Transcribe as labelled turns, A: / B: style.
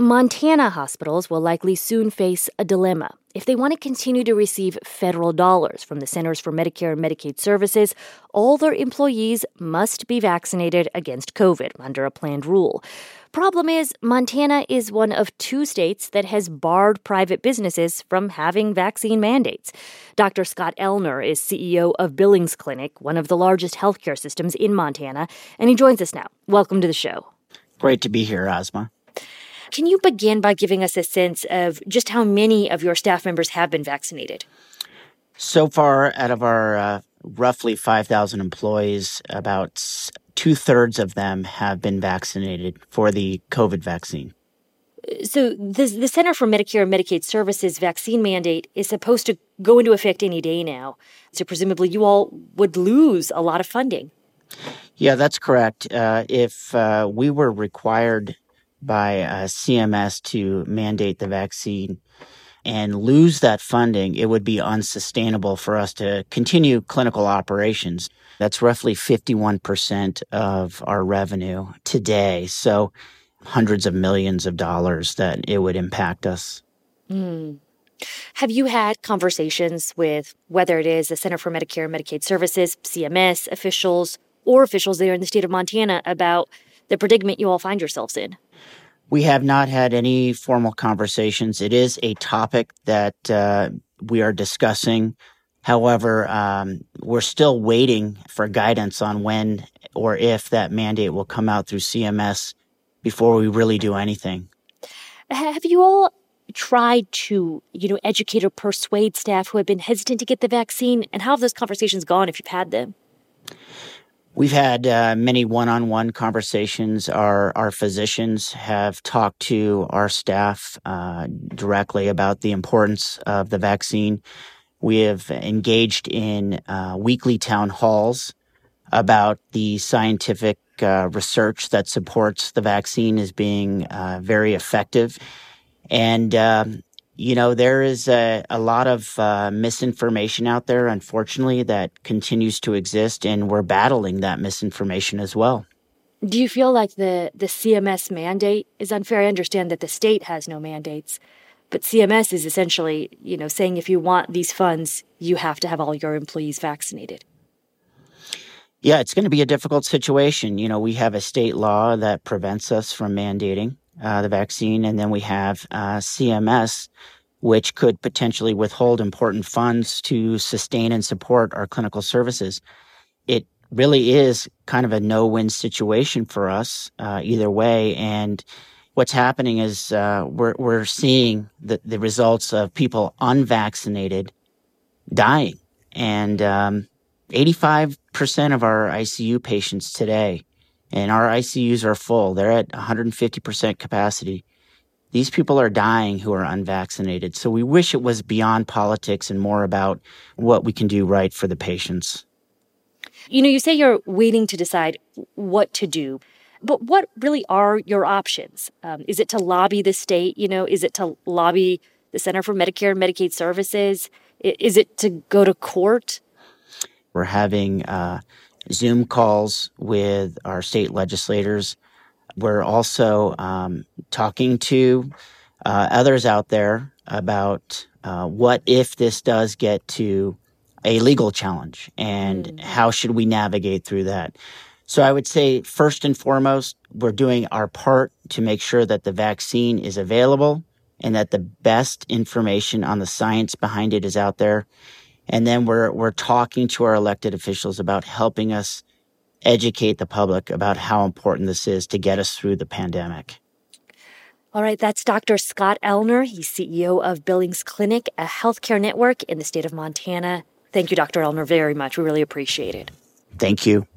A: Montana hospitals will likely soon face a dilemma. If they want to continue to receive federal dollars from the Centers for Medicare and Medicaid Services, all their employees must be vaccinated against COVID under a planned rule. Problem is, Montana is one of 2 states that has barred private businesses from having vaccine mandates. Dr. Scott Elner is CEO of Billings Clinic, one of the largest healthcare systems in Montana, and he joins us now. Welcome to the show.
B: Great to be here, Asma.
A: Can you begin by giving us a sense of just how many of your staff members have been vaccinated?
B: So far, out of our roughly 5,000 employees, about 2/3 of them have been vaccinated for the COVID vaccine.
A: So the Center for Medicare and Medicaid Services vaccine mandate is supposed to go into effect any day now. So presumably you all would lose a lot of funding.
B: Yeah, that's correct. If we were required by CMS to mandate the vaccine and lose that funding, it would be unsustainable for us to continue clinical operations. That's roughly 51% of our revenue today. So hundreds of millions of dollars that it would impact us.
A: Have you had conversations with whether it is the Center for Medicare and Medicaid Services, CMS officials, or officials there in the state of Montana about the predicament you all find yourselves in?
B: We have not had any formal conversations. It is a topic that we are discussing. However, we're still waiting for guidance on when or if that mandate will come out through CMS before we really do anything.
A: Have you all tried to, educate or persuade staff who have been hesitant to get the vaccine? And how have those conversations gone if you've had them?
B: We've had many one-on-one conversations. Our physicians have talked to our staff directly about the importance of the vaccine. We have engaged in weekly town halls about the scientific research that supports the vaccine as being very effective. And there is a lot of misinformation out there, unfortunately, that continues to exist, and we're battling that misinformation as well.
A: Do you feel like the CMS mandate is unfair? I understand that the state has no mandates, but CMS is essentially, saying if you want these funds, you have to have all your employees vaccinated.
B: Yeah, it's going to be a difficult situation. We have a state law that prevents us from mandating the vaccine. And then we have CMS, which could potentially withhold important funds to sustain and support our clinical services. It really is kind of a no-win situation for us either way. And what's happening is we're seeing the results of people unvaccinated dying. And 85% of our ICU patients today, and our ICUs are full. They're at 150% capacity. These people are dying who are unvaccinated. So we wish it was beyond politics and more about what we can do right for the patients.
A: You say you're waiting to decide what to do, but what really are your options? Is it to lobby the state? Is it to lobby the Center for Medicare and Medicaid Services? Is it to go to court?
B: We're having Zoom calls with our state legislators. We're also talking to others out there about what if this does get to a legal challenge and how should we navigate through that. So I would say first and foremost, we're doing our part to make sure that the vaccine is available and that the best information on the science behind it is out there. And then we're talking to our elected officials about helping us educate the public about how important this is to get us through the pandemic.
A: All right, that's Dr. Scott Elner. He's CEO of Billings Clinic, a healthcare network in the state of Montana. Thank you, Dr. Elner, very much. We really appreciate it.
B: Thank you.